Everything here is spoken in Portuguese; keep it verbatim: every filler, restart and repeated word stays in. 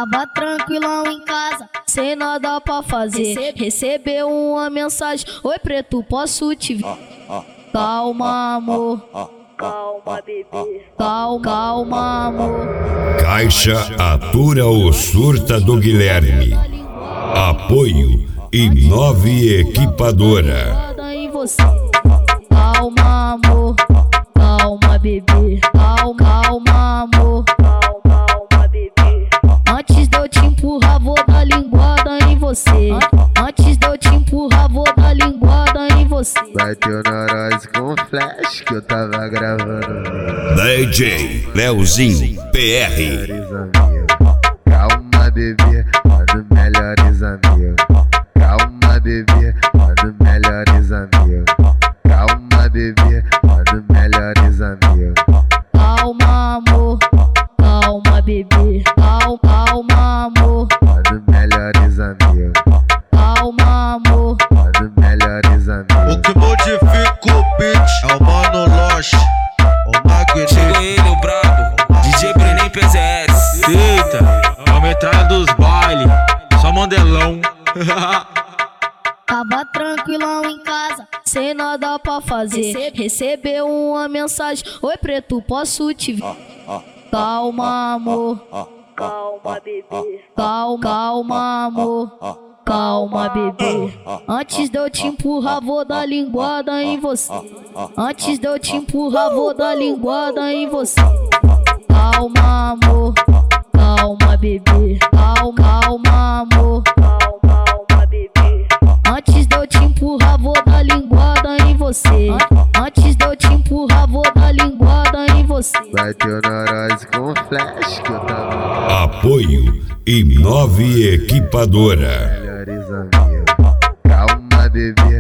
Tava tranquilão em casa, sem nada pra fazer. Recebeu uma mensagem: oi preto, posso te ver? Calma amor, calma bebê, calma, calma amor. Caixa atura o surta do Guilherme. Apoio Inove Equipadora. Calma amor, calma bebê, calma, calma amor, calma, calma bebê. Antes de eu te empurrar vou dar linguada em você. Antes de eu te empurrar vou dar linguada em você. Bateu na nós com flash que eu tava gravando. D J Leozinho P R. Melhores amigos. Calma bebê, mano, melhores amigos. Calma bebê, mano, melhores amigos. Calma bebê, mano, melhores amigos. Calma amor, calma bebê, calma, calma amor, Mano, melhores amigos. calma amor. Mano, melhores amigos. O que modifica o beat é o Mano Loche, o Magneto. Chegou ele, o brabo, D J Brenem P Z S. Eita, a metralha dos baile, só mandelão. Tava tranquilão em casa, sem nada pra fazer. Recebeu uma mensagem: oi preto, posso te ver? Calma amor, calma bebê, calma, calma amor, calma bebê. Antes de eu te empurrar vou dar linguada em você. Antes de eu te empurrar vou dar linguada em você. Calma amor, calma bebê, calma, calma amor, calma, calma bebê. Antes de eu te empurrar vou dar linguada em você. Antes de eu te empurrar vou dar linguada em você. Bateu na nós com flash que eu tava. Apoio Inove Equipadora. Melhores amigos. Calma bebê,